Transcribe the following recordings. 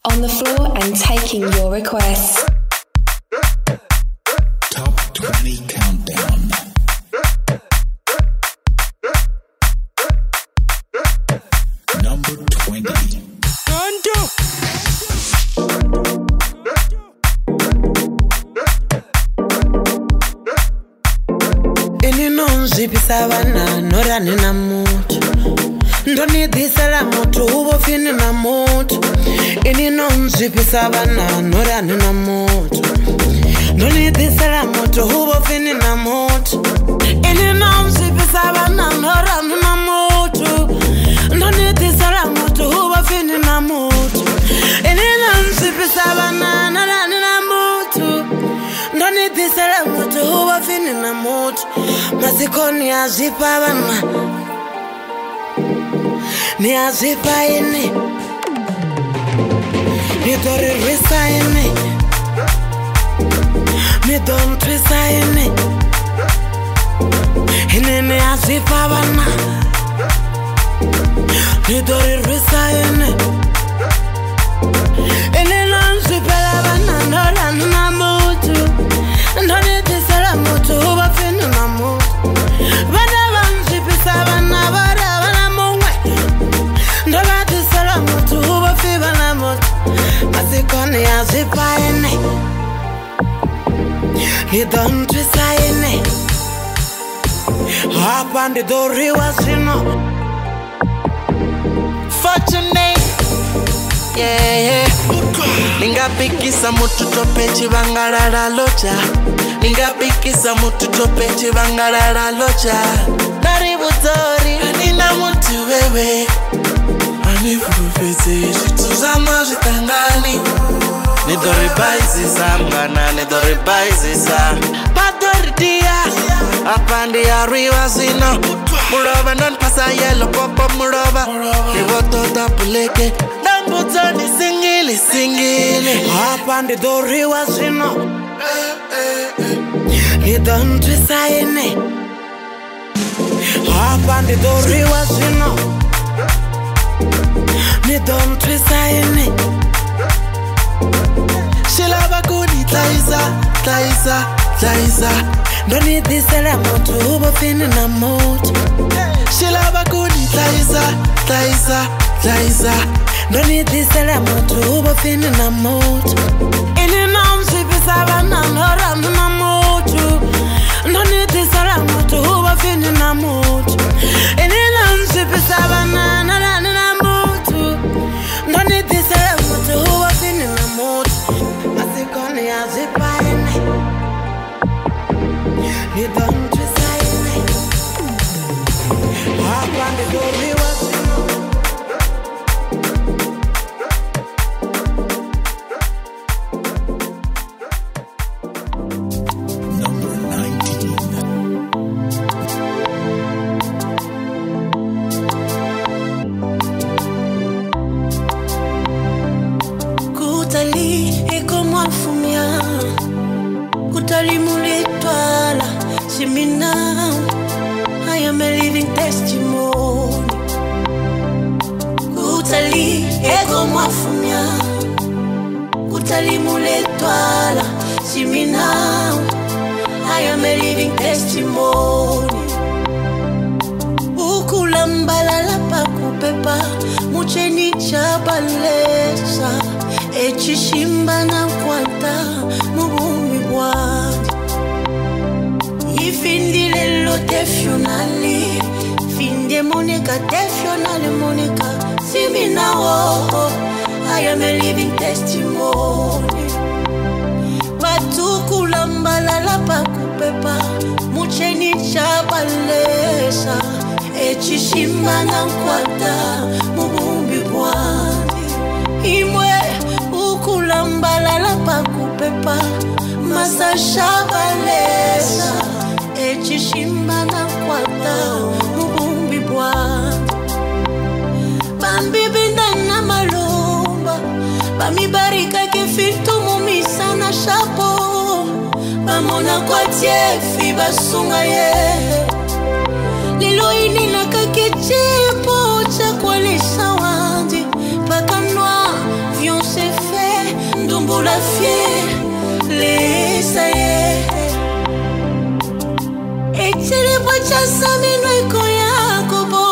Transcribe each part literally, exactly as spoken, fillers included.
On the floor and taking your requests. Top twenty Countdown. Number twenty. Ini non zipisa na nora nina mutu Ndoni disala mutu ubo fini na mutu Ini non zipisa na nora nina mutu Ndoni disala mutu ubo fini na mutu Ini non zipisa na nora nina mutu Ndoni disala mutu ubo fini na mutu Ini non zipisa na nora nina mutu Ndoni disala mutu ubo fini na mutu Masiko ni azipa bana Ni azipa ini Ni dori risa ini Ni don trisa ini Ini ni azipa bana Ni dori risa ini Ini non zipela bana Nora nuna mutu Ndoni disala mutu Uba finu na mutu Bada banzi pisa bana Bada bana mungwe Ndoba disala mutu Uba fi bana mutu Masikoni ya zipa ene Ni don twisa ene Hapa ndi dori wa sino Fortunate, yeah, yeah. Ninga pikisa mutu tope chibangarara locha Ninga pikisa mutu tope chibangarara locha Nari butori, nina mutu wewe Ani fufese, shituzama jitangani Nidori baizisa, mgana nidori baizisa Padori dia, apandi ya riwa zino Muroba non pasa yellow popo muroba Nivoto tapuleke Nambutoni singili singili Hapa ndi dori wa sino Ni don twisa ene Hapa ndi dori wa sino Ni don twisa ene Shilaba kuni taiza, taiza, taiza Ndoni disala mutu ubo fini na mutu Shilaba kuni taiza, taiza, taiza Ndoni disala mutu ubo fini na mutu Ini namsi pisaba na nora nuna mutu Ndoni disala mutu ubo fini na mutu Ini namsi pisaba na nora nuna mutu Ndoni disala mutu ubo fini na mutu Masikoni ya zipa ene Ni don twisa ene Hapa ndi dori wa sino Number nineteen. Kutali eko mwafumia Kutali mulitwala Simina I am a living testimony Kutali eko mwafumia Kutali mulitwala Simina I am a living testimony Ukulambala la pakupepa Mucheni chabalesa Echishimba na kwanta Mubumi bwadi Ifindile lo tefionali Finde monika tefionali monika Simina wo I am a living testimony Batukulambala la pakupepa Mucheni chabalesa Echishimba na kwanta Mubumbi bwandi Imwe ukulambala la pakupepa Masa chabalesa Echishimba na kwanta Mubumbi bwandi Bambibinda na malumba Bamibarika kefitu mumisa na chapo Bamona kwa tiefi basunga ye Lilo ini na kakechepo Chakwalesa wandi Bakanwa vion se la fière, les ça y est. Et tu les vois chassa minoi koya kobo.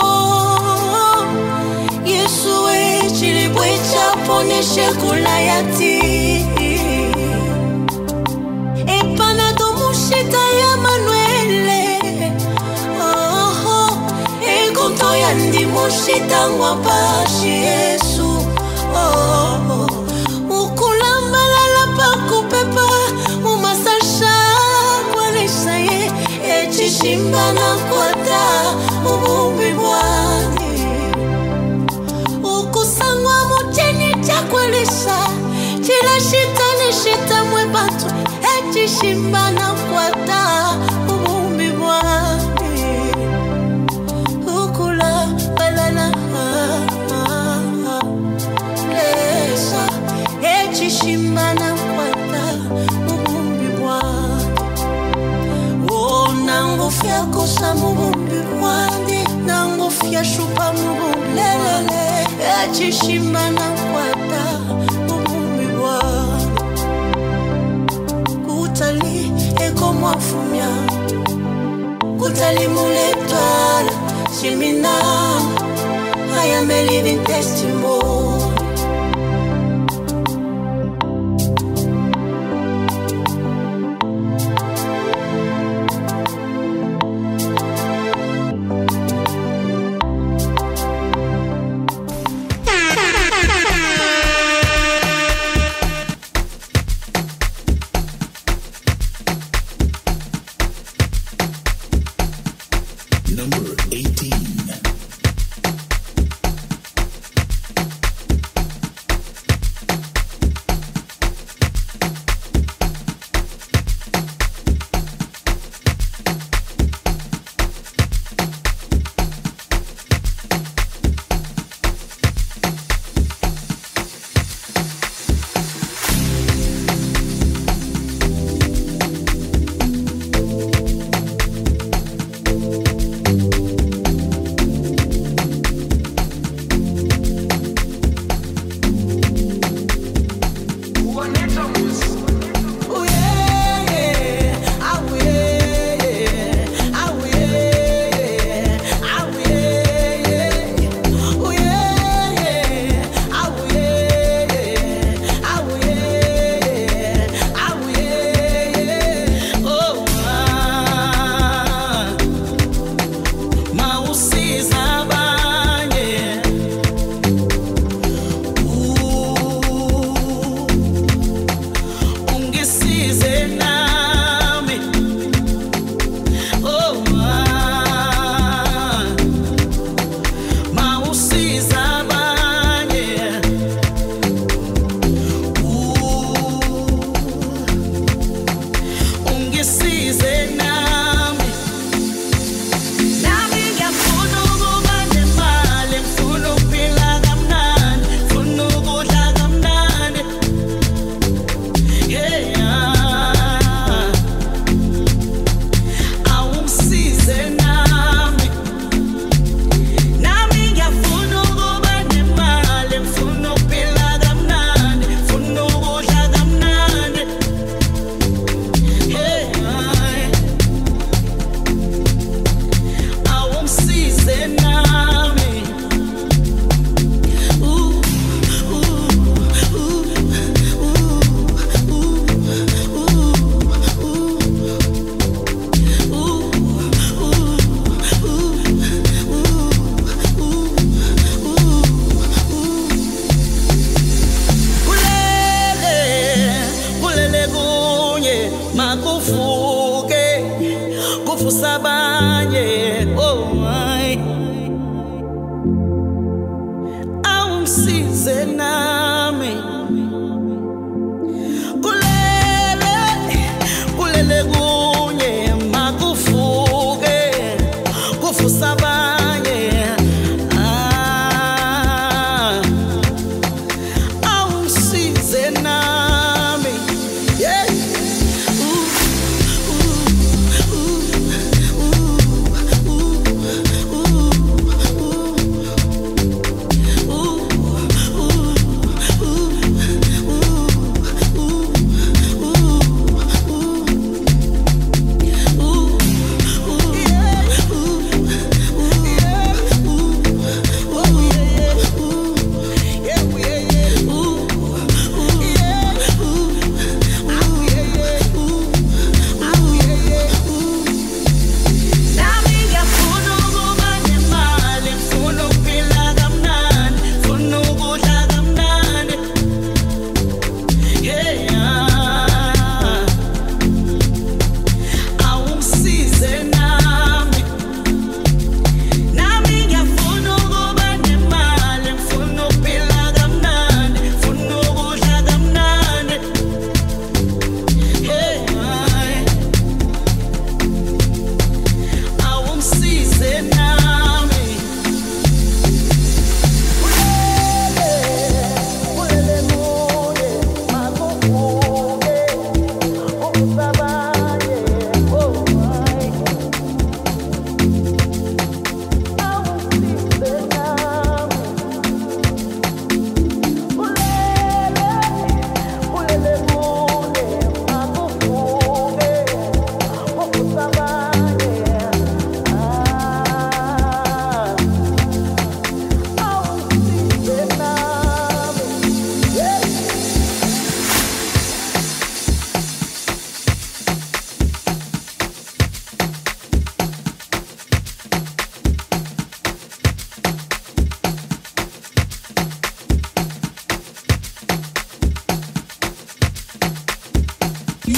Yesu e tu les vois chapone shekula yati. E panado mushita ya Manuele. Oh oh. E konto yandi mushita ngwapashi Yesu. Oh oh. Pepa, umasasha kwa nisaye, echishimba na kwata, ubumbi bwani. Ukusangwa muteni chakwelisa, chila shita ni shita mwebatu, echishimba na kwata, ubumbi bwani. Ukula balala, lesa, echishimba na kwata. Nangofia kosa mubumbi wandi, nangofia shupa mubumbi lelele, echishimba na kwata mubumbi wandi. Kutali eko mwafumya, kutali muletwala, shimina, I am a living testimony. Number eighteen.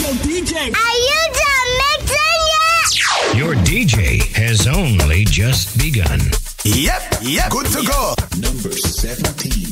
D J. Are you done mixing yet? Your D J has only just begun. Yep, yep, good to go. Number seventeen.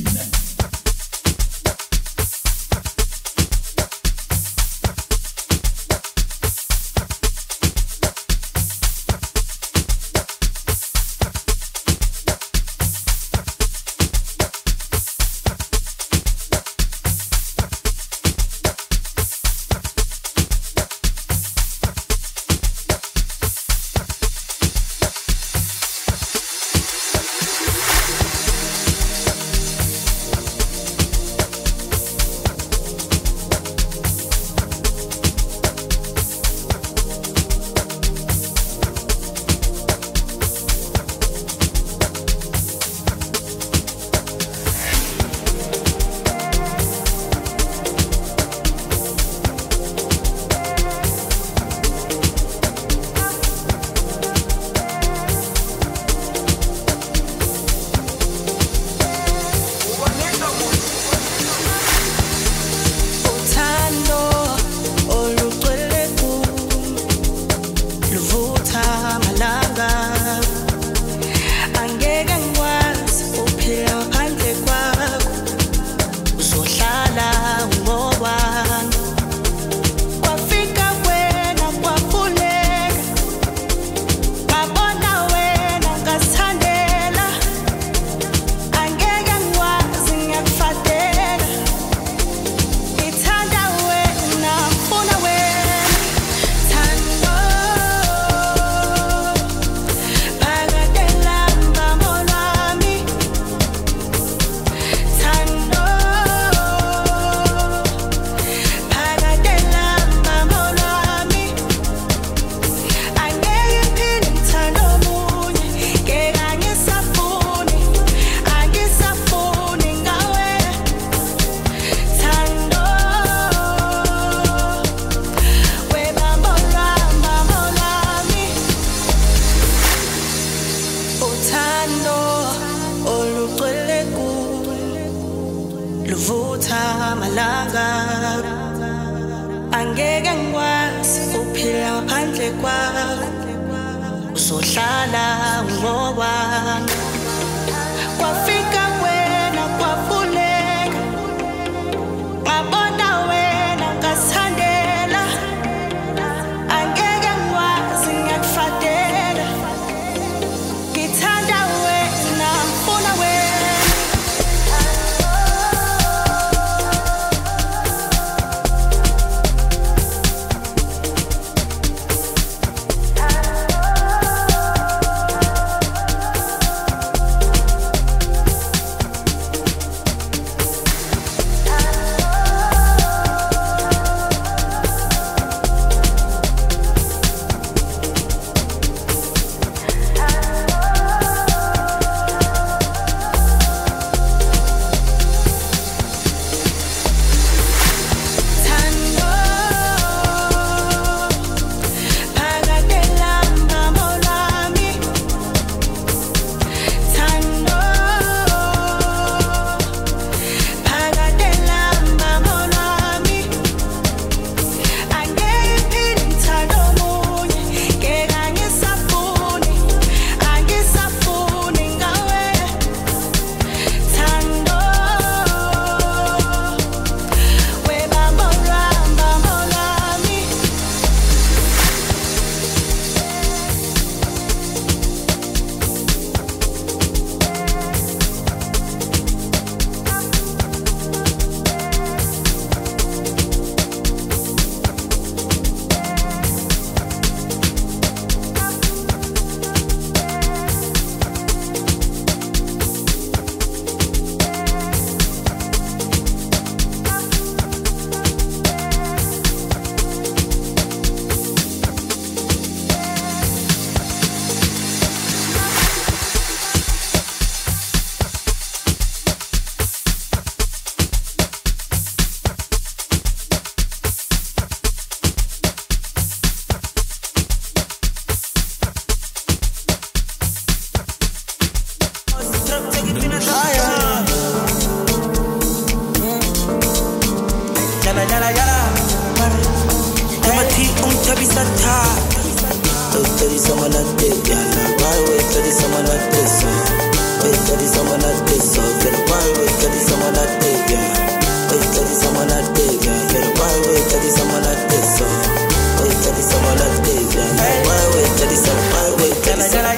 isathatha. Wait till it's someone like this, yeah. Why wait till it's someone like this? Wait till it's someone like this, get why wait till it's someone like this, yeah. Wait till it's someone like this, yeah. Get why wait till it's someone like this, wait till it's someone like this, yeah. Why wait till it's someone, why wait till it's someone.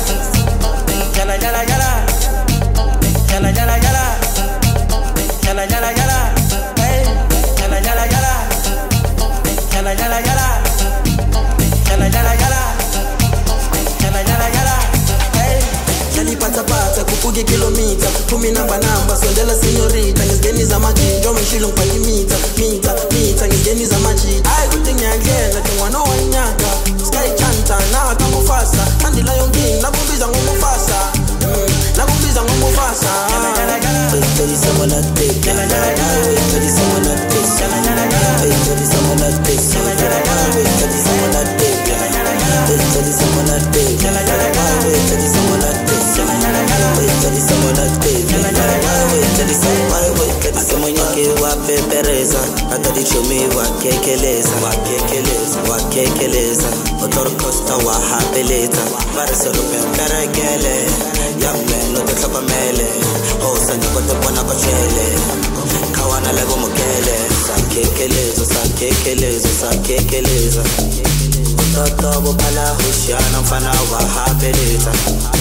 Yalla yalla yalla, yalla yalla yalla, yalla yalla yalla, hey, yalla yalla yalla, yalla yalla yalla, yalla yalla yalla, yalla yalla yalla, hey. Yali pata pata kupuge kilomita, kumi namba namba sondela senyorita, ngizigeni za maji, njomo shilong pa mita, mita, mita, ngizigeni za maji. Ai kutinga ngena tingwana wanyaka, sky chanta na kamufasa, andila yongi na kumbiza ngumufasa. Nakumbiza ngumufasa. Wait till it's someone like this. Wait till it's someone like this. Wait till it's someone like this. Wait till it's someone like this. Wait till it's someone like this. Wait till it's someone like this. Wait till it's someone like this. Wait till it's someone. Wait till it's someone yake wa pepereza. Atadi chumi wa kekeleza. Wa kekeleza. Wa kekeleza. Otor costa wa hapeleza. Barisolo peperegele. Young man, no te topa mele. Oh, sanji kote pona kochele. Kawana lego mukele. Sakekelezo, sakekelezo, sakekelezo. Ototobo pala hushana mfana wa hapeleza.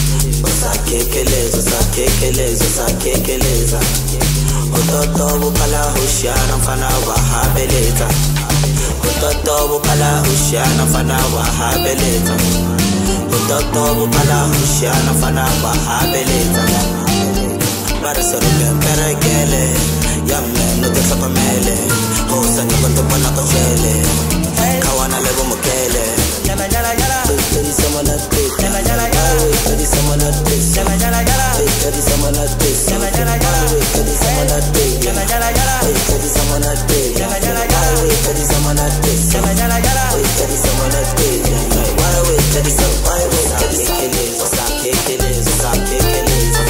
Sakekelezo, sakekelezo, sakekelezo. Ototobo pala hushana mfana wa hapeleza. Ototobo pala hushana mfana wa hapeleza. Ototobo pala hushana mfana wa hapeleza. Barisolo peperegele. Young man, no te topa mele. Oh, sanji kote pona kochele. Kawana lego mukele. Yalla yalla yalla. Wait till it's someone like this. Yalla yalla yalla. Wait till it's someone like this. Yalla yalla yalla. Wait till it's someone like this. Yalla yalla yalla. Wait till it's someone like this. Yalla yalla yalla. Wait till it's someone like this. Yalla yalla yalla. Wait till it's someone like this. Yalla yalla yalla. Wait till it's someone like this. Why wait till it's someone? Why wait till it's someone? Sakekelezo, sakekelezo.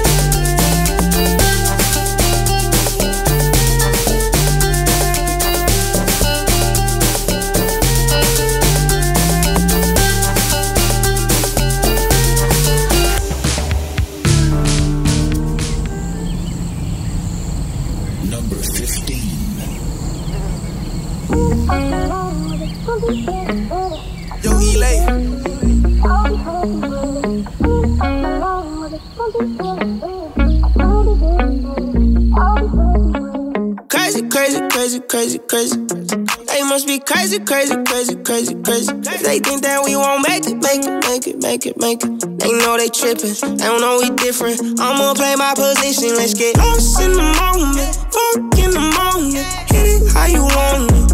Yo, Elay. Crazy, crazy, crazy, crazy, crazy. They must be crazy, crazy, crazy, crazy, crazy. They think that we won't make it, make it, make it, make it, make it. They know they tripping, they don't know we different. I'ma play my position, let's get lost in the moment. Fuck in the moment, hit it how you want it.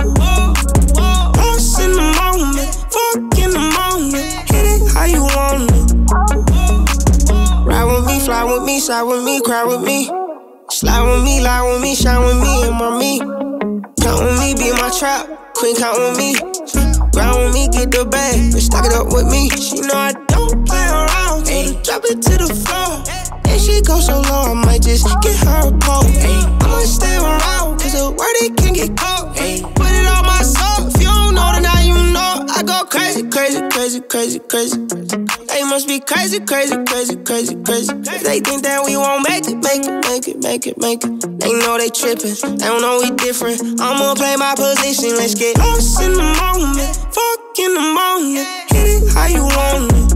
Lost in the moment, fuck in the moment, hit it how you want it. Ride with me, fly with me, side with me, cry with me. Slide with me, lie with me, shine with me, and my me. Count with me, be my trap, queen count with me. Grind with me, get the bag, and stack it up with me. She know I don't play around, ayy. Drop it to the floor. And she go so low, I might just get her a pole, ayy. I'ma stay around, cause the word it can get cold, ayy. Put it on my soul, if you don't know, then now you know. I go crazy, crazy, crazy, crazy, crazy. They must be crazy, crazy, crazy, crazy, crazy. They think that we won't make it, make it, make it, make it, make it. They know they tripping, they don't know we different. I'ma play my position, let's get lost in the moment. Fuck in the moment, hit it how you want it.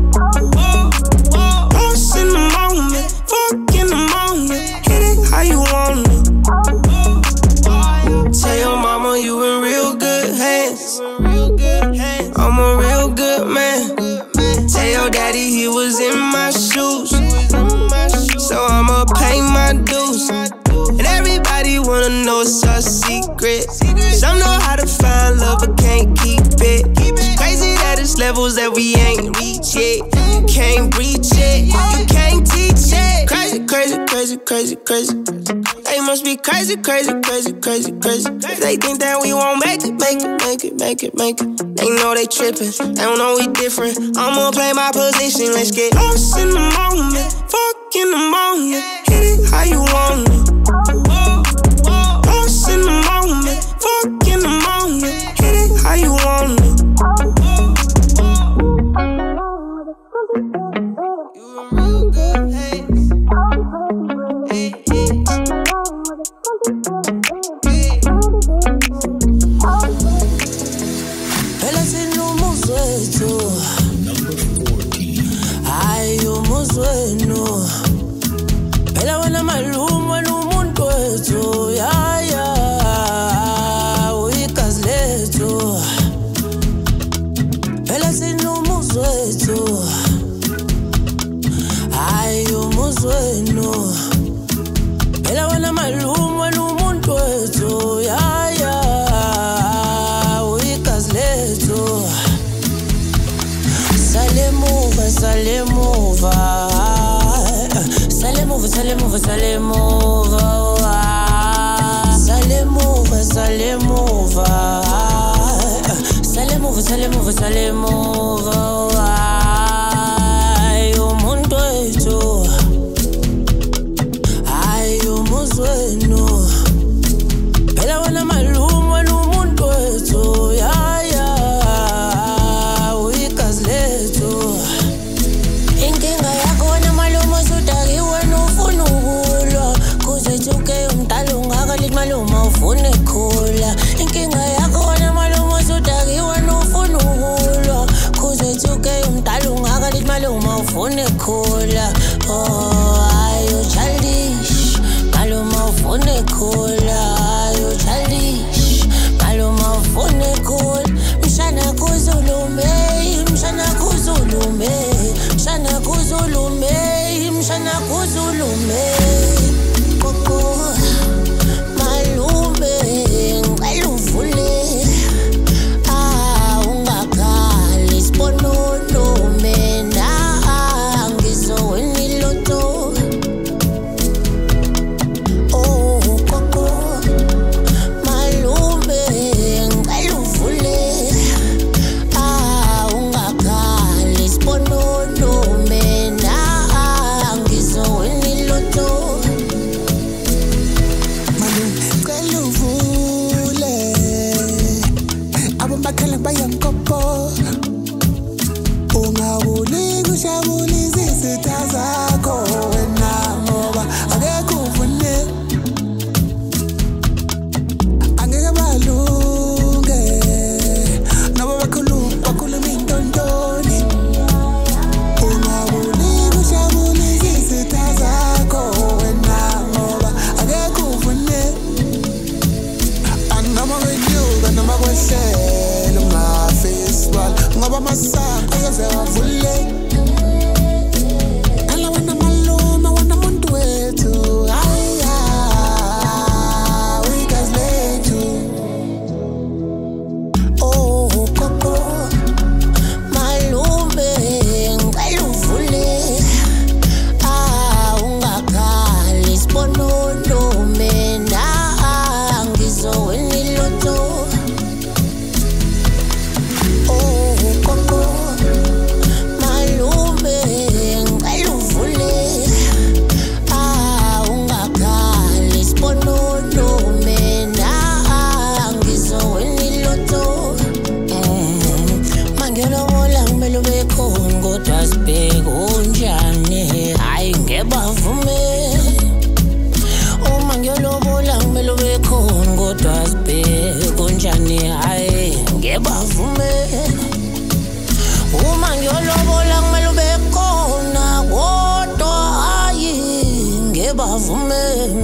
Lost in the moment, fuck in the moment, hit it how you want it. Tell your mama you in real good hands. I'm a real good man. Tell your daddy he was in my shoes, so I'ma pay my dues. And everybody wanna know it's our secret. Some know how to find love but can't keep it. It's crazy that it's levels that we ain't reach yet. You can't breach it, you can't teach it. Crazy, crazy, crazy, crazy, crazy. They must be crazy, crazy, crazy, crazy, crazy. They think that we won't make it, make it, make it, make it, make it. They know they tripping, they don't know we different. I'ma play my position, let's get lost in the moment. Fuck in the moment, hit it how you want it. Lost in the moment, fuck in the moment, hit it how you want it. sale move, sale move. Sale move, sale move. Sale move, sale move, sale move. Ay, umuntu wethu. Ay, umuzwenu. Phela wena malume wena umuntu wethu. Ya ya. Uyigazi lethu. Inkinga yakho wena malume usudaki wena ufuna ukulwa. Kuze thuke umdala ungakalithi malume ufuna ekhula. Inkinga yakho wena malume usudaki wena ufuna ukulwa. Kuze thuke umdala ungakalithi malume ufuna ekhula. Oh, ayo childish. Malume ufuna ekhula. Ayo childish. Malume ufuna ekhula. Mshana kuzulume, mshana kuzulume. Mshana kuzulume, mshana kuzulume. Koko malume ngicela uvule. Ah ungakhali siponono mina angizowina iloto. Oh koko malume ngicela uvule. Ah ungakhali siponono mina angizowina iloto. Ngicela uvule. Abomakhala bayamkopo. Ungawuli kushabulisa izitha zakho wena ngoba akekho uvune. Angeke balunge. Noba bakhuluma bakhuluma intontoni. Ungawuli kushabulisa izitha zakho wena ngoba akekho uvune. Anoma kwenyuka noma kwehlela ungafisibala ngoba masango ayaze avule. Ala wena malume wena muntu wethu. Aya uyigazi lethu. Oh koko malume ngicela uvule. Ah ungakhali siponono mina angizowina iloto. Oh koko malume ngicela uvule. Ah ungakhali siponono mina angizowina iloto. Mangelobola kumele ube khona kodwa sibheke unjani. Hayi ngebavume. Uma ngiyolobola kumele ube khona kodwa sibheke unjani. Hayi ngebavume. Uma ngiyolobola kumele ube khona kodwa hayi ngebavume.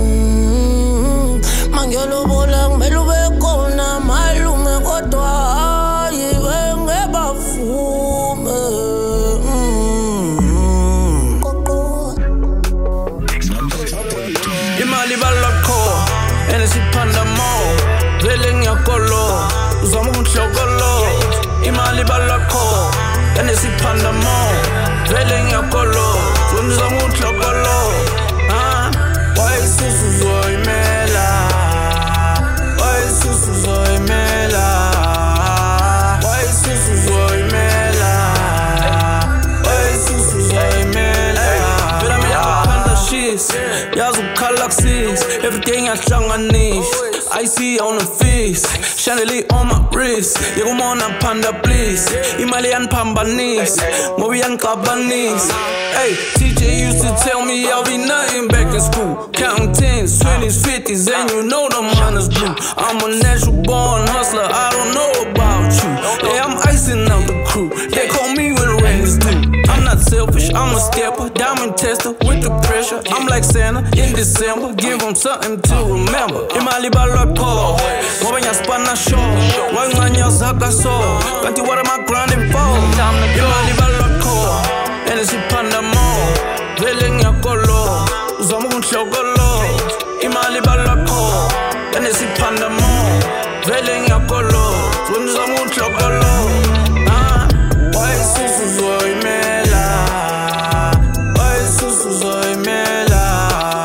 Mangiyolobola kumele ube khona malume kodwa hayi ngebavume. Koko Imali balakho enesiphanda mo vele ngiyakolo uzama unhlokolo. Imali balakho enesiphanda mo vele ngiyakolo uzama unhlokolo. Ah why susu zoimela. Why susu zoimela. Why susu zoimela. Why susu zoimela. Vela mina shit. Yazi ukhala kusis. Everything yahlanganisha. I see on the face, chandelier on my wrist. You come on and panda please. Imali yanpambanis, Mobi yankabanis. Hey, T J used to tell me I'll be nothing back in school. Counting tens, twenties, fifties, and you know the minus blue. I'm a natural born hustler, I don't know about you. Yeah, I'm icing out the crew. They call me when rains do. I'm not selfish, I'm a stepper, diamond tester with the pressure. I'm like Santa in December, give them something to remember. Imali balakho, ngoba ngiyaspana show. Wanganya zaka so, kanti what am I grinding for? Imali balakho, enesiphanda mo, vele ngiyakolo, uzama unhlokolo. Imali balakho, enesiphanda mo, vele ngiyakolo, uzama unhlokolo. Ah, why susu zoimela. Why susu zoimela.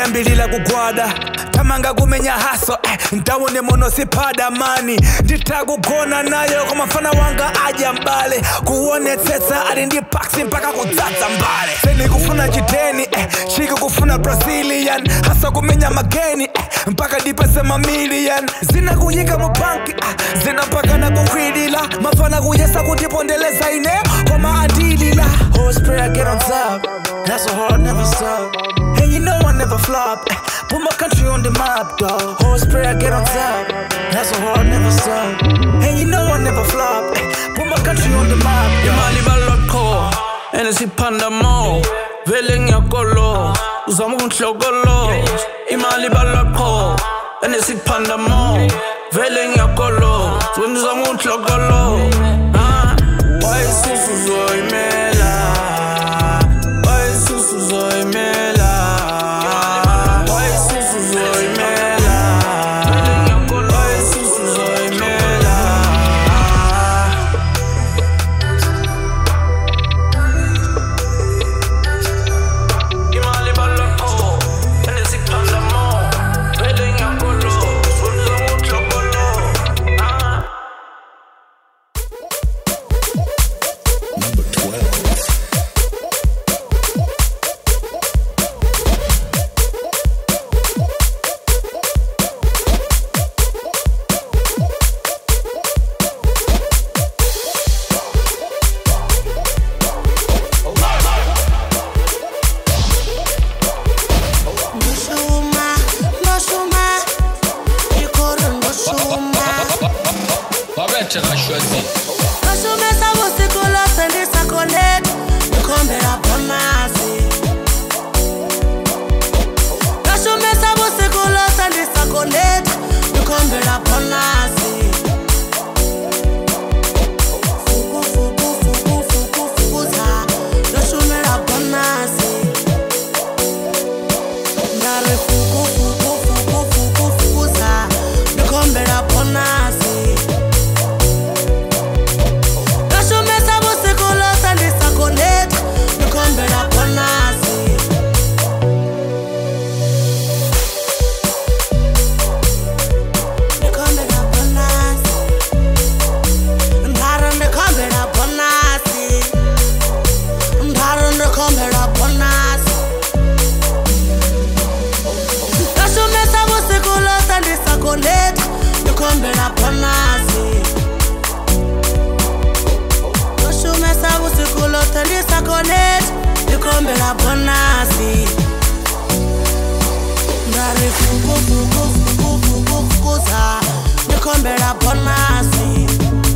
ndayambilila kugwada tamanga kumenya haso eh, ndawone mono sipada mani nditakugona nayo kumafana wanga aja mbale kuone tsetsa ali ndi paksi mpaka kudzadza mbale seni kufuna chiteni eh, chiki kufuna Brazilian hasa kumenya mageni eh, mpaka dipese mamilion zina kuyika mubanki ah, zina mpaka na kukwidila mafana kuyesa kutipondeleza ine kwa maadilila horse prayer get on top that's a heart never stop and you know I never flop eh, put my country on the map dog horse prayer get on top that's a heart never stop and you know I never flop eh, put my country on the map dog Imali balako and it's panda mo Veling yakolo Uzamu kunhlokolo Imali balako and it's panda mo Veling yakolo Uzamu kunhlokolo Ah Why susu zoimela Why susu zoimela Why susu zoimela Why susu zoimela Imali balako and it's panda mo Veling yakolo Uzamu kunhlokolo Ah Number twelve. Bushuma, Bushuma, you couldn't Bushuma. Bushuma, sabusi kula sendi sakonet, nikombera ponasi. Bushuma, sabusi kula sendi sakonet, nikombera ponasi. Fuku, fuku, fuku, fuku, fuku za, Bushuma ponasi. Ndare fuku, fuku, fuku, fuku, fuku za, nikombera ponasi. Kashume sabusi kula sendi sakonet, nikombera ponasi. Nikombera ponasi. Ndare nikombera ponasi. Ndare nikombera ponasi. Kashume sabusi kula sendi sakonet, nikombera ponasi. Kashume sabusi kula sendi sakonet, nikombera ponasi. Ndare fuku fuku fuku fuku fuku za, nikombera ponasi.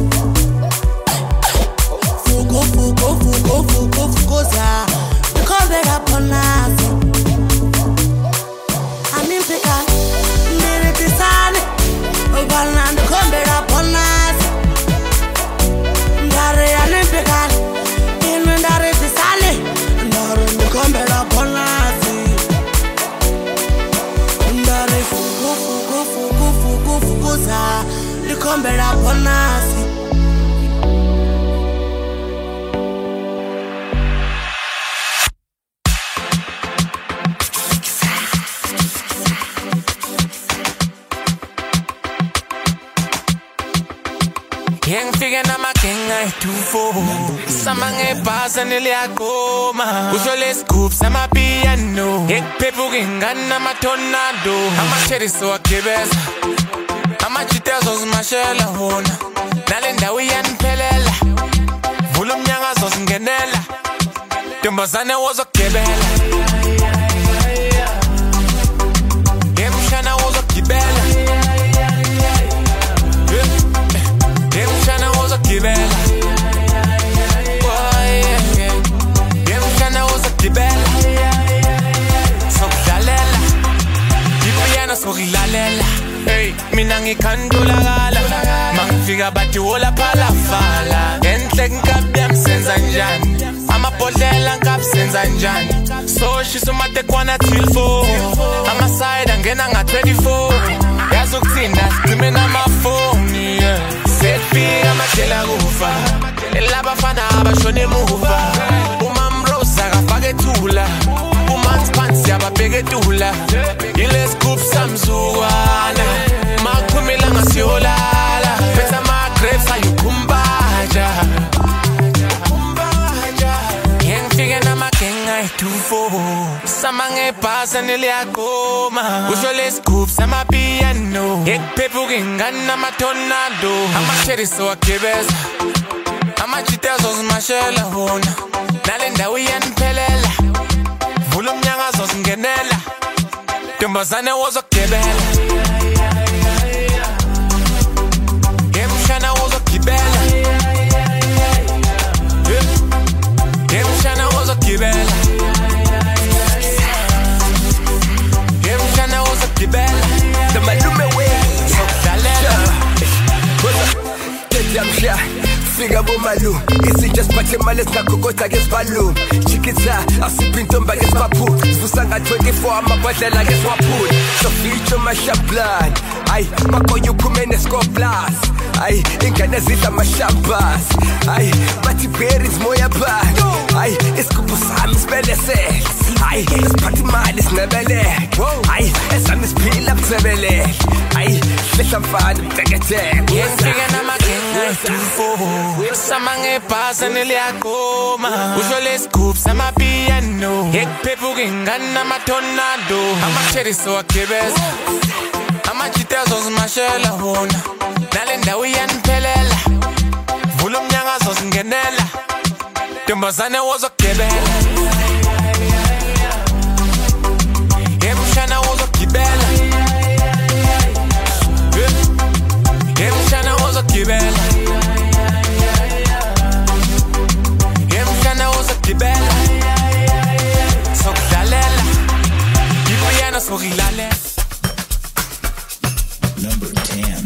Fuku fuku fuku fuku fuku za, nikombera ponasi. Animpika, ndiri pisani, ubana nikombera ponasi. Ndare animpika, inu ndare pisani, ndare nikombera ponasi. Ndare fuku fuku fuku fuku fuku za, nikombera ponasi. Yang figure na makenga itufo Sama ngepasa niliakoma Uzole scoop sama piano Ek pepu gingana matonado Ama cheriso wakibeza Ama chitezo zmashela hona Nalenda uyanpelela Volum nyanga zozingenela Tumbazane wozo kibela Gemshana wozo kibela Gemshana wozo kibela Gemshana wozo kibela Sokdalela Dipiyana sokilalela Hey, mina ngikhandulakala Mangifika bathi wola phala fala Enhle ngikapya msenza njani Amabhodlela ngikapsenza njani So shiso matekwana till four Amaside angena nga twenty-four Yazi ukuthinda sicime namafoni yeah. Setfika amadela kufa Elabafana abashone emuva Umamrosa kafake thula Umanzi phansi ababheke Ketula Ile scoop samzuwana Makumila ngasiolala Pesa ma grapes ayukumbaja Yang figure na makenga itufo Samange pasa niliakoma Ushole scoop sama piano Ek pepu gengana matonado Ama cheriso wa kibeza Ama chitezo zmashela hona Nalenda uyan pelela Vulu mnyanga zozingenela Tumbazane wozo kibela Gemshana wozo kibela Gemshana wozo kibela Gemshana wozo kibela The malume way So dalela Tete amsha Figa bomalu Isi just pati males na kukota ges balu Chikita asipintomba ges papu Fusanga twenty-four ama badela ges wapud So ficho mashablan Ay, mako yukumene skoblas Ay, ingane zita mashabas Ay, bati berries moya ba Ay, iskupu sami spelese Ay, es pati malis nebele Ay, esami spila ptebele Ay, shesha mfani mtegete Yensiga na makenga itufo Samange pasa niliakoma Ushole scoop sama piano Ek pepu gengana matonado Ama cheriso wa kibeza Ama chitezo zmashela hona Nalenda uyan pelela Vulu mnyanga zozingenela Tumbazane wozo kibela Gemshana wozo kibela Gemshana wozo kibela Gemshana wozo kibela Sokilalela Ipiano sokilalela Number ten.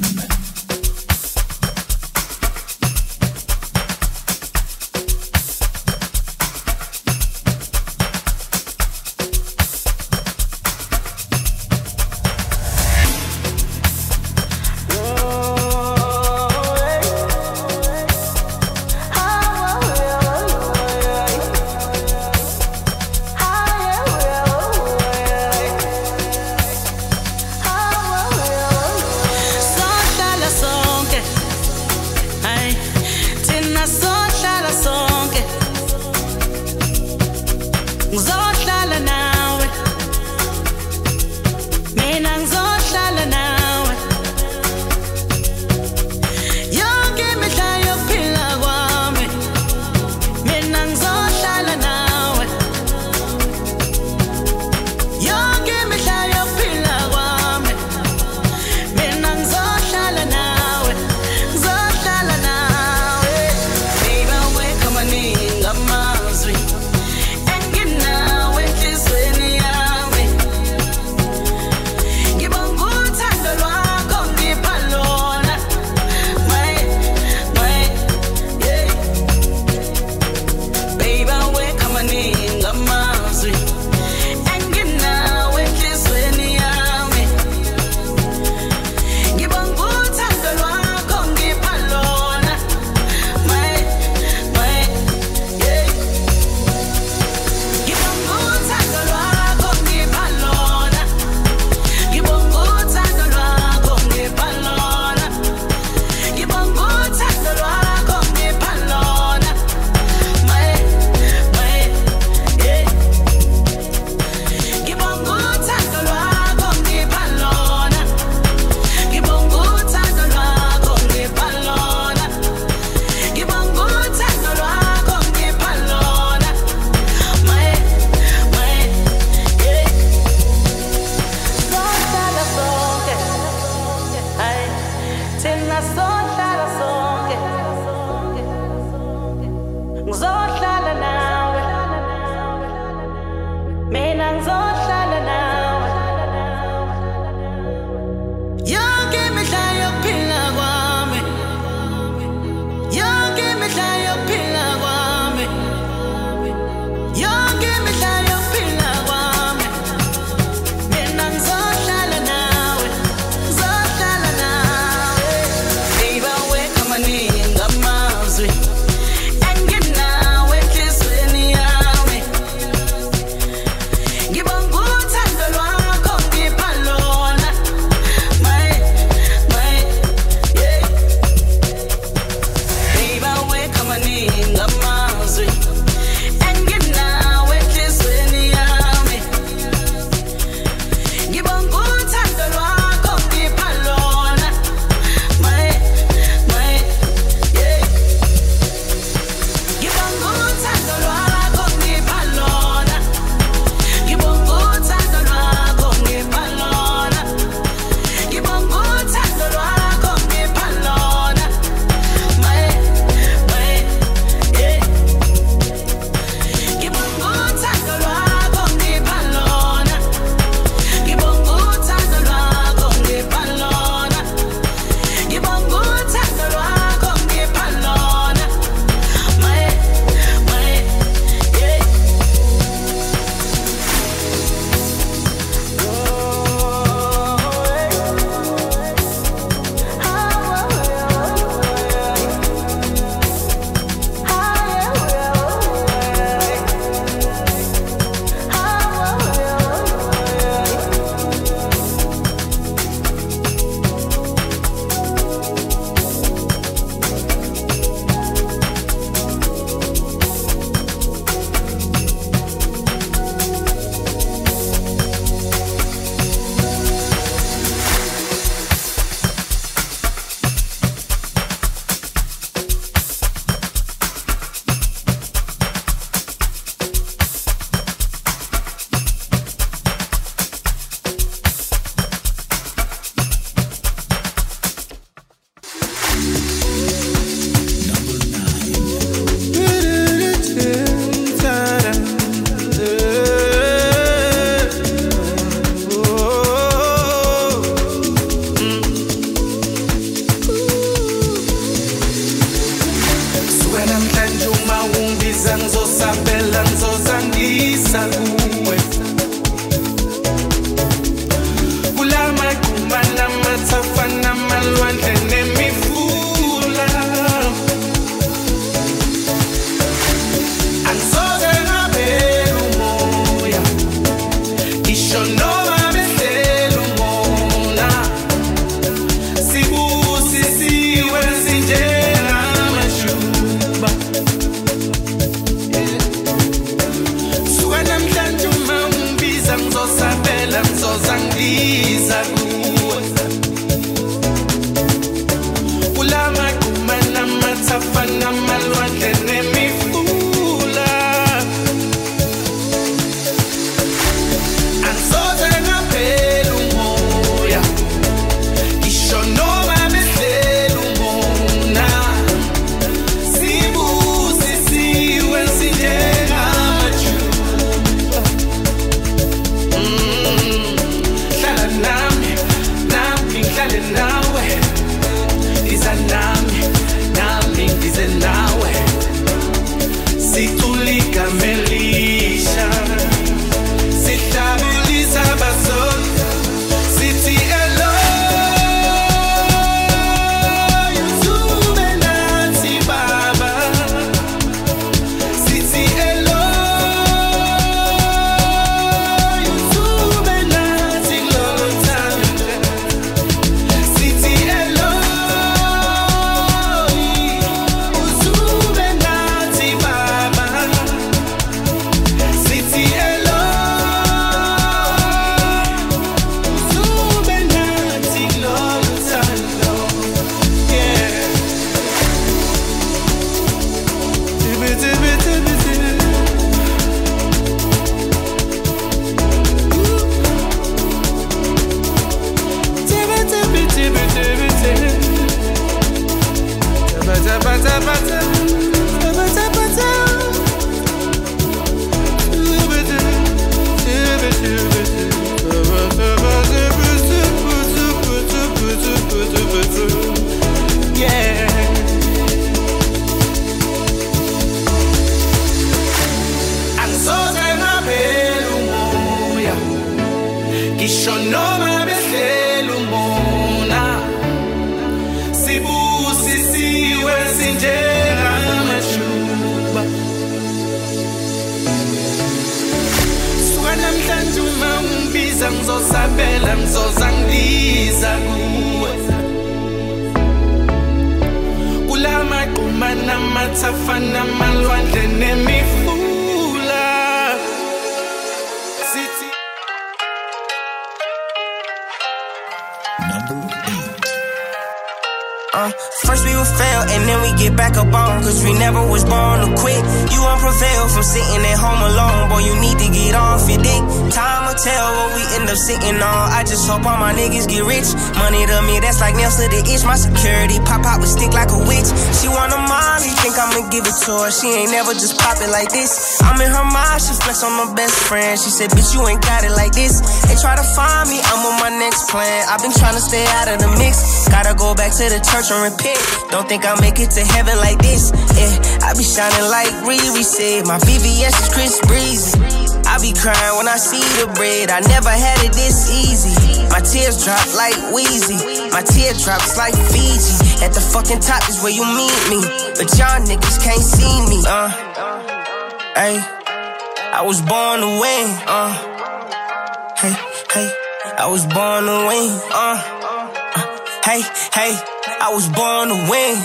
Now Situlika Melisha Sitabulisa Basot City Hello Yuzube Nati Baba City Hello Yuzube Nati Lolotan City Hello Yuzube Nati Baba City Hello Yuzube Nati Lolotan Yeah Tibi tibi tibi tibi Tibi tibi tibi tibi tibi Taba taba taba taba Taba taba taba Tibi tibi tibi tibi tibi Taba taba tibi tibi tibi tibi tibi tibi Yeah Angisoze ngabela umoya Ngisho noma behlela umona Sibusisiwe sinjengamashuba Suka namhlanje uma ungibiza ngizosabela ngizoza ngibiza kuwe Kulamaquma namathafa namalwandle nemifula Sithi Number eight. Uh, first we would fail and then we get back up on Cause we never was born to quit You won't prevail from sitting at home alone Boy, you need to get off your dick Time will tell what we end up sitting on I just hope all my niggas get rich Money to me, that's like nails to the itch My security pop out with stick like a witch She want a Molly, think I'ma give it to her She ain't never just pop it like this I'm in her mind, she flex on my best friend She said, bitch, you ain't got it like this They try to find me, I'm on my next plan I've been trying to stay out of the mix Gotta go back to the church and repent Don't think I'll make it to heaven like this Yeah, I be shining like Riri said My V V S is Chris Breezy I be crying when I see the bread I never had it this easy My tears drop like Wheezy My teardrops like Fiji At the fucking top is where you meet me But y'all niggas can't see me Uh, hey I was born to win Uh, hey, hey I was born to win Uh, uh hey, hey I was born to win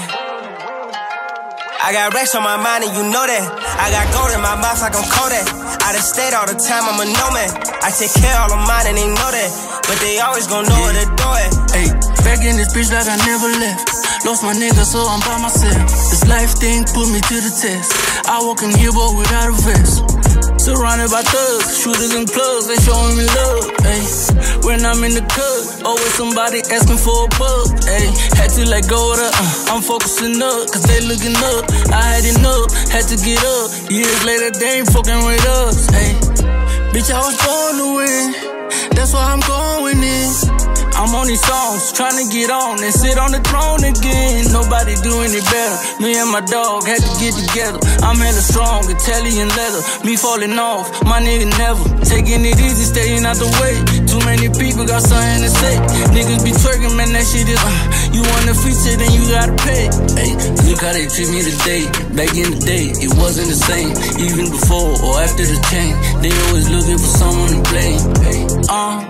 I got racks on my mind and you know that I got gold in my mouth like I'm Kodak I done stayed all the time, I'm a nomad I take care of all of mine and they know that But they always gon' know where to do it Ayy, back in this bitch like I never left Lost my nigga so I'm by myself This life thing put me to the test I walk in here but without a vest Surrounded by thugs, shooters and plugs, they showing me love, ayy. When I'm in the cut, always somebody asking for a bug, ayy. Had to let go of the, uh, I'm focusing up, cause they looking up. I had enough, had to get up. Years later, they ain't fucking with us, ayy. Bitch, I was born to win, that's why I'm going in. I'm on these songs, tryna get on and sit on the throne again. Nobody doing it better. Me and my dog had to get together. I'm hella strong, Italian leather. Me falling off, my nigga never. Taking it easy, staying out the way. Too many people got something to say. Niggas be twerking, man, that shit is uh, you want a feature, then you gotta pay. Hey, look how they treat me today. Back in the day, it wasn't the same. Even before or after the change, they always looking for someone to blame. Hey, uh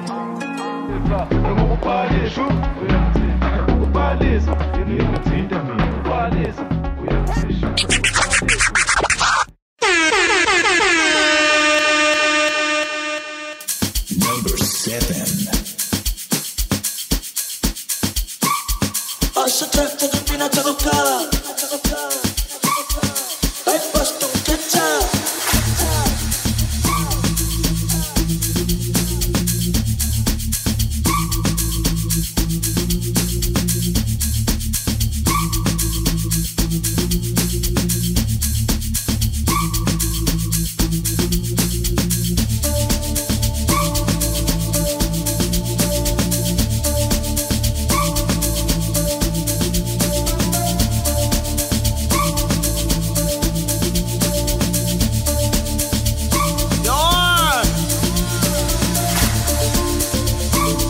Number seven. Lascia tratta di pina toccata. Hai posto un caccia.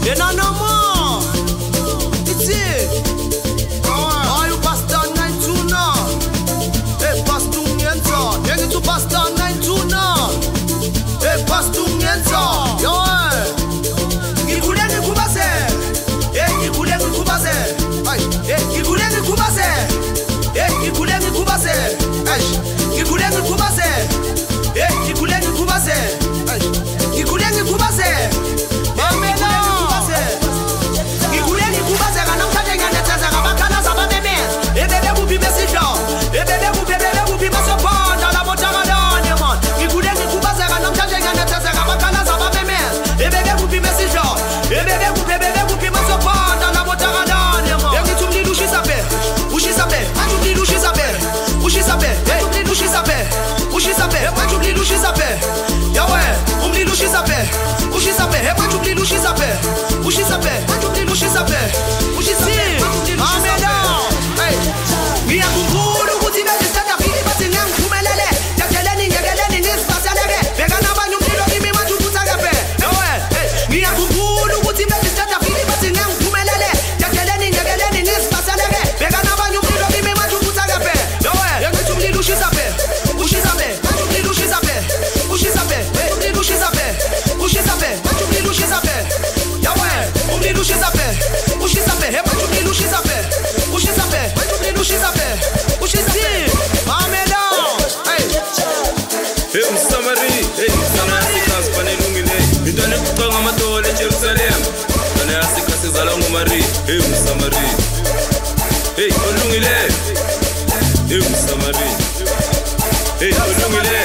You know no more. It's it. Oh, you pass down nine two now. Hey, pass two nienta. Nigga to pass down nine two now. Hey, pass two nienta. Yo, ikule ni kubase. Hey, ikule ni kubase. Ay, hey, ikule ni kubase. Hey, ikule ni kubase. Ay, ikule ni kubase. Hey, ikule ni kubase. Ay, ikule ni kubase. Amena. Ikule ni kubase kana mtaje ngane tata kabakana za babebe. E bebe bu bibe sija. E bebe bu bebe bu bibe so panda la botama dani man. Ikule ni kubase kana mtaje ngane tata kabakana za babebe. E bebe bu bibe sija. E bebe bu bebe bu bibe so panda la botama dani man. E kitu mli dushi sabe. Ushi sabe. Aju mli dushi sabe. Ushi sabe. Hey, mli dushi sabe. Ushi sabe. Aju mli dushi sabe. Ya ouais, mli dushi sabe. Ushi sabe. Hey, aju mli dushi sabe. Ushi sabe. Aju mli dushi sabe. Ushi sabe. Amena. Hey. Mi akunguru kutibe disata fili basi nyam kumelele. Yakeleni yakeleni nis pasalebe. Vega na banyu mlilo kimi maju kutagape. Ya ouais. Hey. Mi akunguru kutibe disata fili basi nyam kumelele. Yakeleni yakeleni nis pasalebe. Vega na banyu mlilo kimi maju kutagape. Ya ouais. Ya kitu mli dushi sabe. Ushi sabe. Aju mli dushi sabe. Ushi sabe. Hey. Mli dushi sabe. Ushi sabe. Aju mli dushi sabe. Ya ouais. Mli dushi sabe. Ushi sabe. Hey. Aju mli dushi sabe. Ushi sabe. Aju mli dushi sabe. Ushi sabe. Amena. Hey. Hey, Msamari. Hey, sana asikas panelungile. Mitane kutonga matole Jerusalem. Sana asikas zalangu mari. Hey, Msamari. Hey, olungile. Hey, Msamari. Hey, olungile.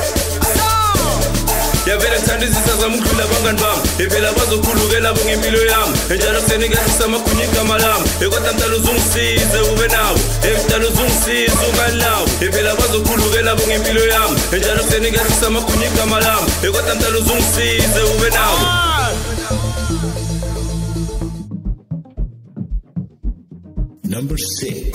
Yavela thandizisa zamkhula bangandwami evela bazokhulukela bongimpilo yami enjalo kusenikazisa amagunyika malami ekwata mdala uzungisize ube nawo emdala uzungisize ungalawo evela bazokhulukela bongimpilo yami enjalo kusenikazisa amagunyika malami ekwata mdala uzungisize ube nawo. Number six.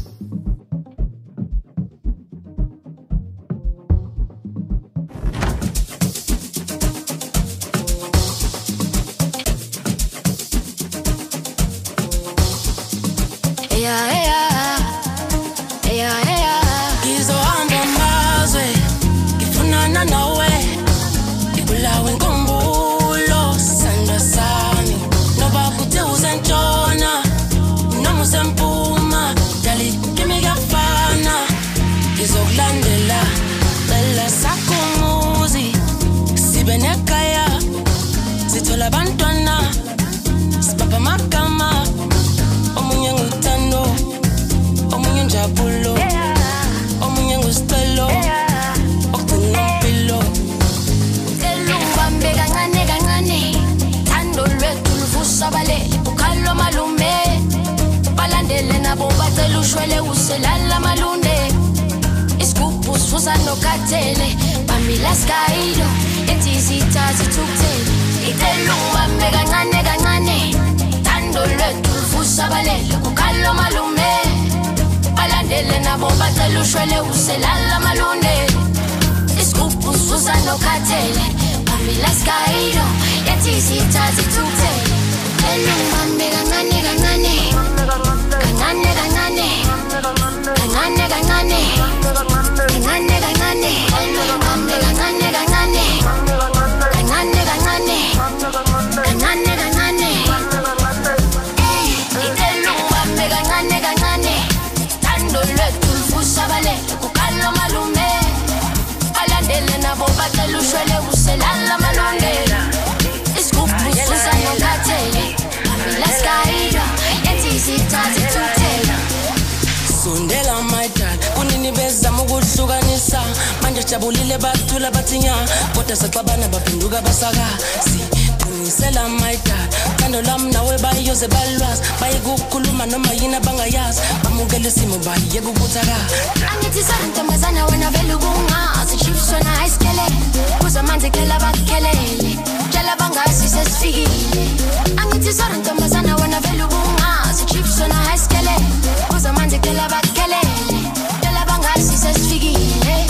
Jabulile batula batinya kota sakwabana bapinduka basaka si qinisela my dad kando lam nawe bayoze balwas bayikukhuluma noma yina bangayazi bamukela isimo baye kukuthaka angithi santombazana wena vele kungazi chips wena iskele kuzamanzi kela bakhelele jala bangazi sesifikile angithi santombazana wena vele kungazi chips wena iskele kuzamanzi kela bakhelele jala bangazi sesifikile.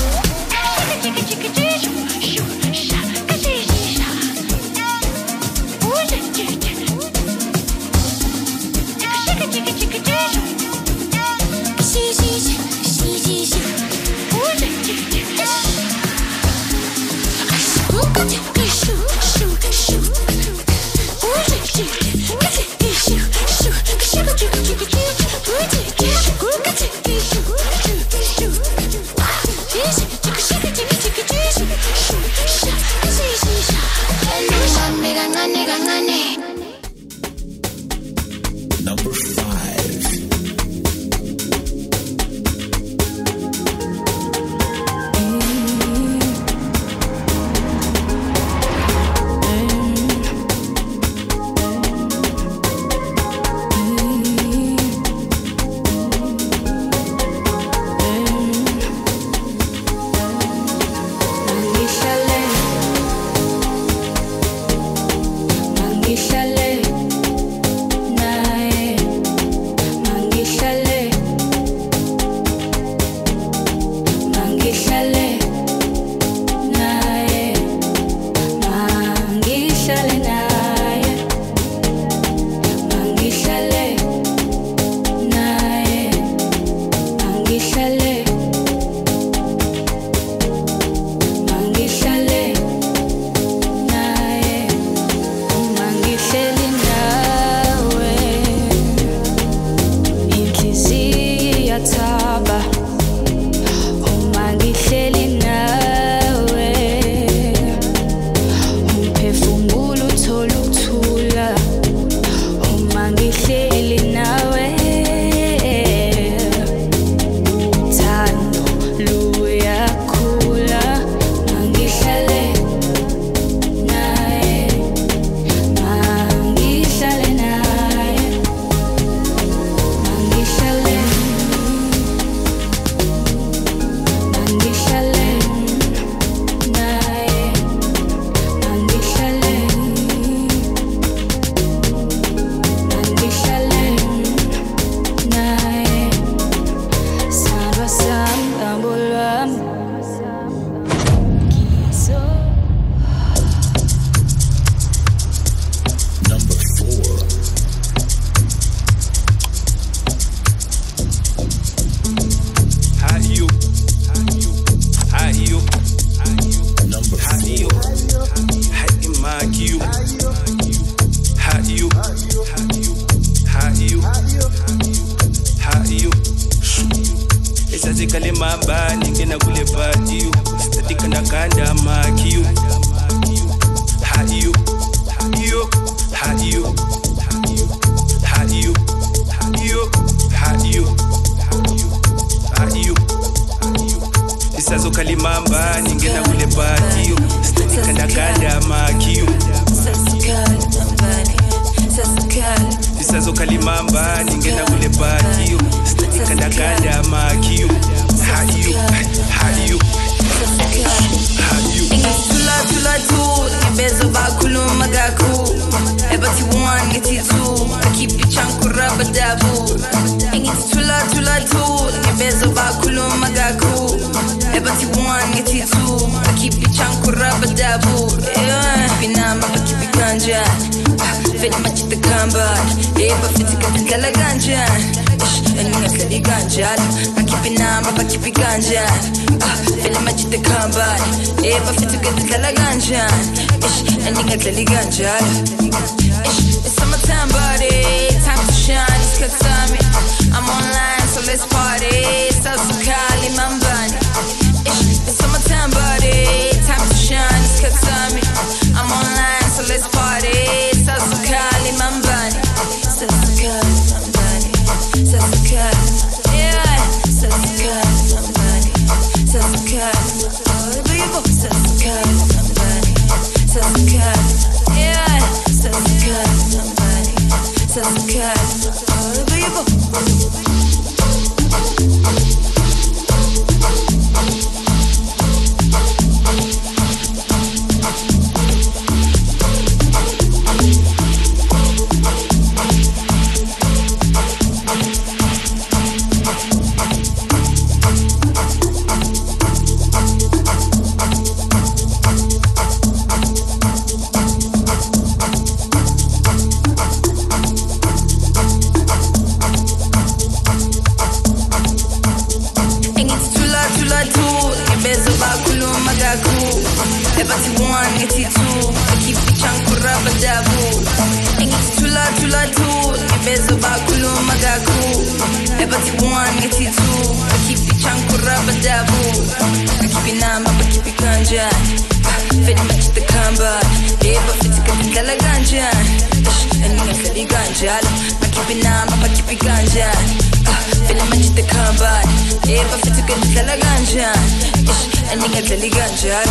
ebathi one ngithi two akhipha ichunk rubber double ngithi thula thula two ngibezo bakhuluma kakhulu ebathi one ngithi two akhipha ichunk rubber double akhipha inamba bakhipha kanjani fedi machita khamba eba fithi kadlala kanjani aningahlali kanjalo akhipha inamba bakhipha kanjani fedi machita khamba eba fithi kadlala kanjani aningahlali kanjalo.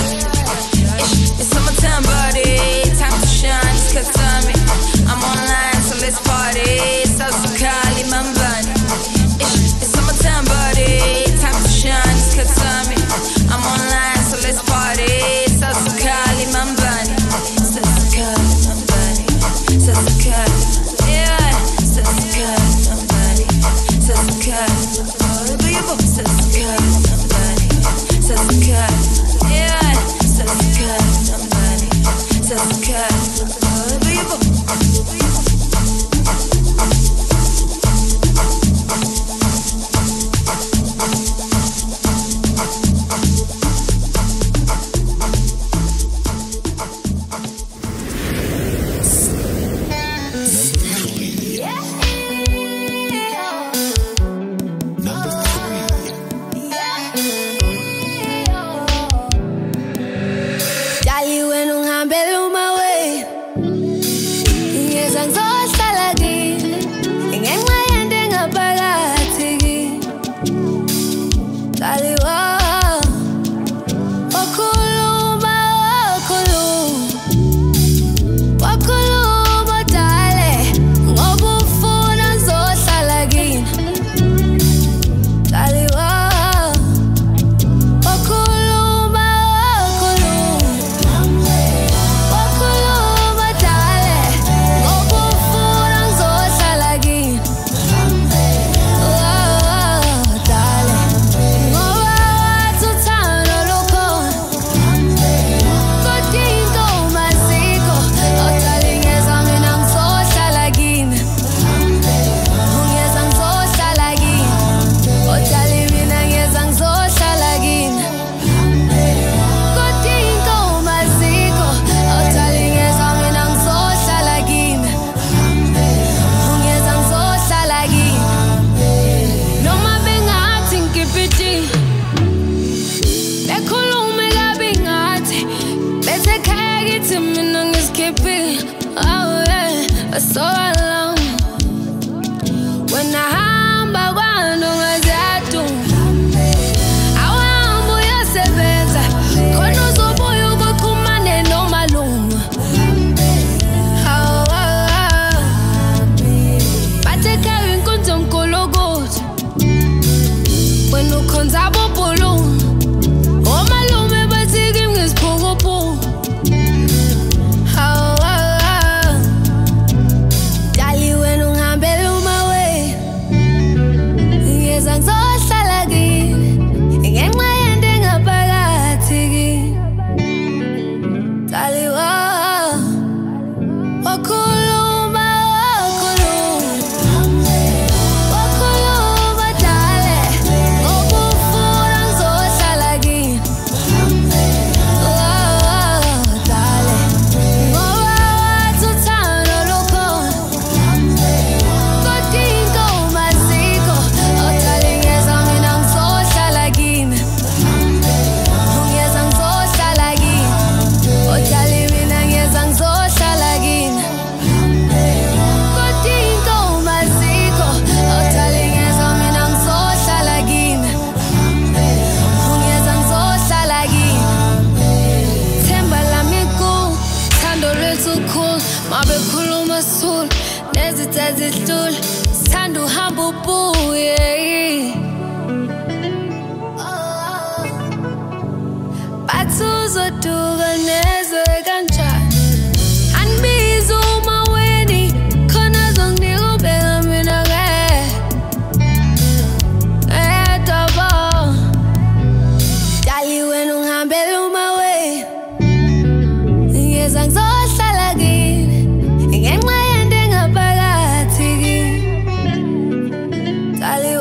It's summertime, buddy. Time to shine. It's Katami. I'm online, so let's party. South Kali, Mambani. It's summertime, buddy. Time to shine. It's Katami. I'm online, so let's party. South Kali, Mambani. South Kali, Mambani. South Kali, yeah. South Kali, Mambani. South Kali, do you love South Kali, Mambani? South Kali, yeah. South Kali, Mambani. South Kali, do you love? Dale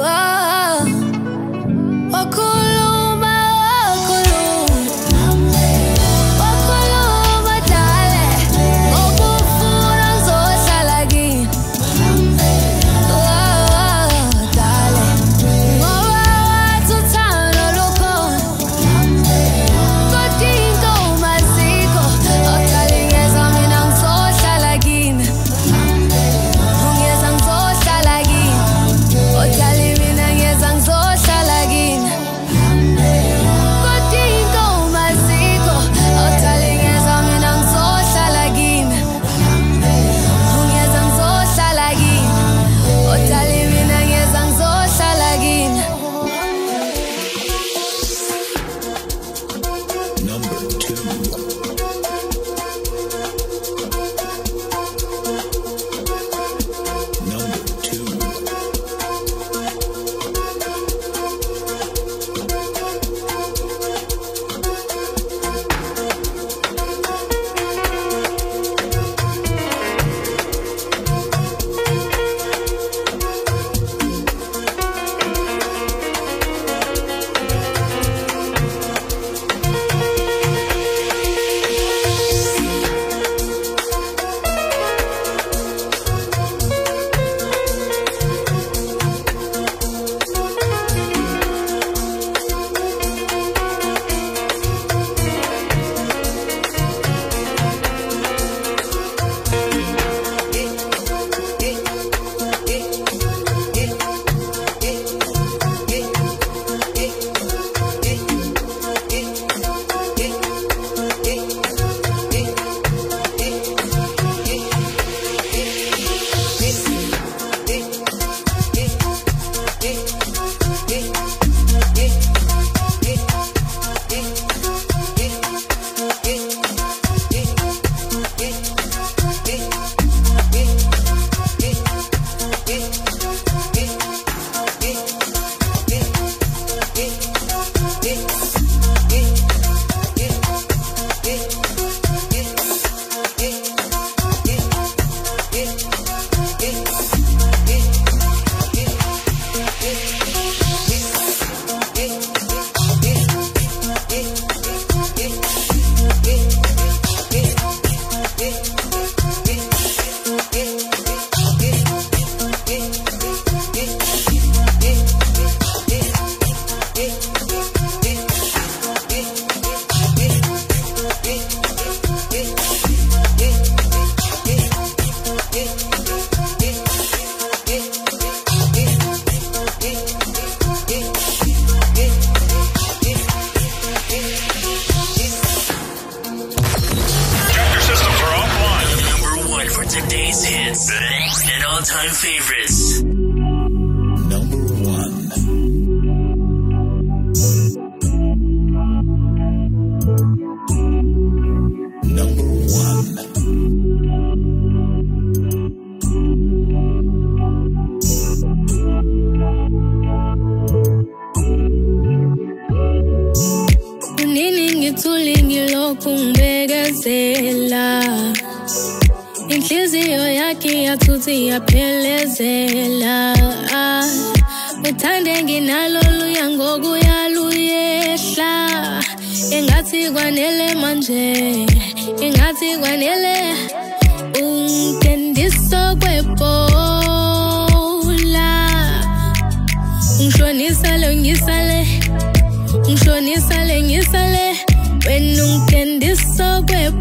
Greatest hits and all-time favorites. Number one. Number one. Nini ngithuli ngilokhu ngibegezela Inhliziyo yakhe yathuthi yaphelezela Uthande nginalo luya ngokuyaluyehla Engathi kwanele manje Engathi kwanele Ungendiso kwepola Ngishonisa lo ngisale Ngishonisa le ngisale Wena ungendiso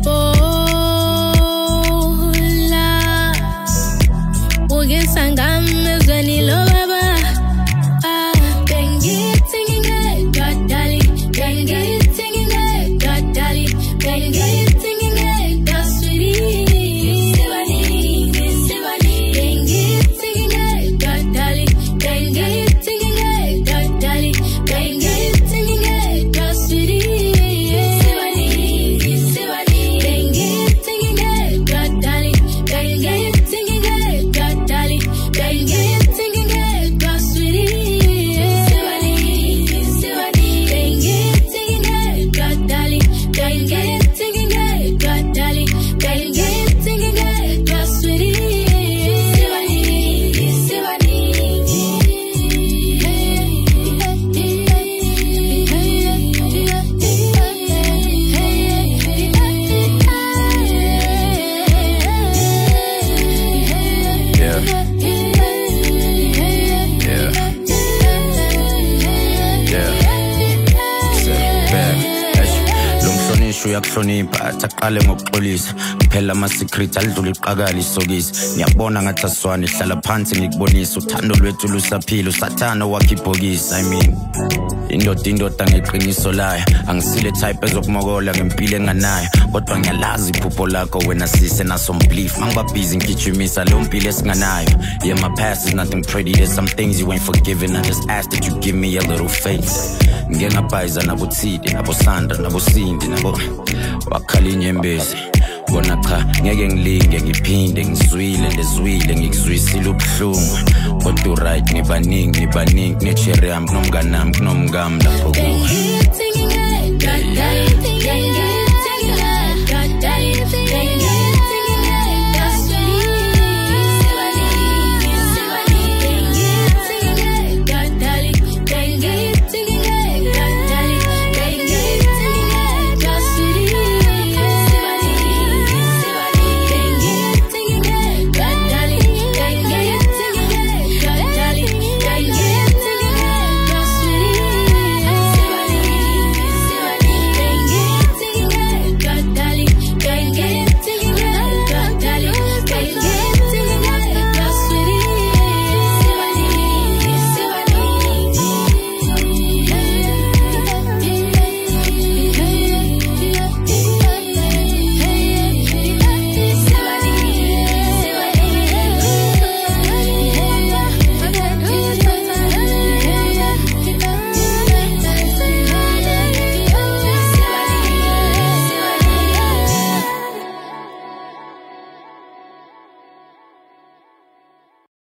kwepola Ugisa ngamezweni lo baba Bengithi ngingedwa dali Bengithi ngingedwa dali Bengithi ngingedwa sweetie Sibani, sibani Bengithi ngingedwa dali Bengithi ngingedwa dali Bengithi ngingedwa sweetie Sibani, sibani Bengithi ngingedwa dali Bengithi ngingedwa dali Bengithi ngingedwa sweetie Sibani, sibani Bengithi ngingedwa dali Bengithi ngingedwa dali Bengithi ngingedwa sweetie Sibani, sibani Yeah. Yeah. Yeah. Sit back. Lo mhlonishwa uyakuhlonipha athaqale ngokuxolisa kuphela ama secret alidlula iqakala isokisi ngiyabona ngathi aswane hlala phansi ngikubonisa uthando lwethu lusaphila usathana wakhe ibhokisi I mean indoda indoda ngeqiniso layo angisile type ezokumokola ngempilo enganayo kodwa ngiyalazi iphupho lakho wena sise naso mbelief mangiba busy ngigijimisa lo mpilo esinganayo yeah my past is nothing pretty there's some things you ain't forgiven I just ask that you give me a little faith ngiyengabhayiza nabothide nabosanda nabosindi nabo wakhala inyembezi bona cha ngeke ngilinge ngiphinde ngizwile lezwile ngikuzwisile ubhlungu kodwa right ngibaningi ngibaningi necherry am kunomnganami kunomngam lapho kuwe Bengithi ngingedwa dali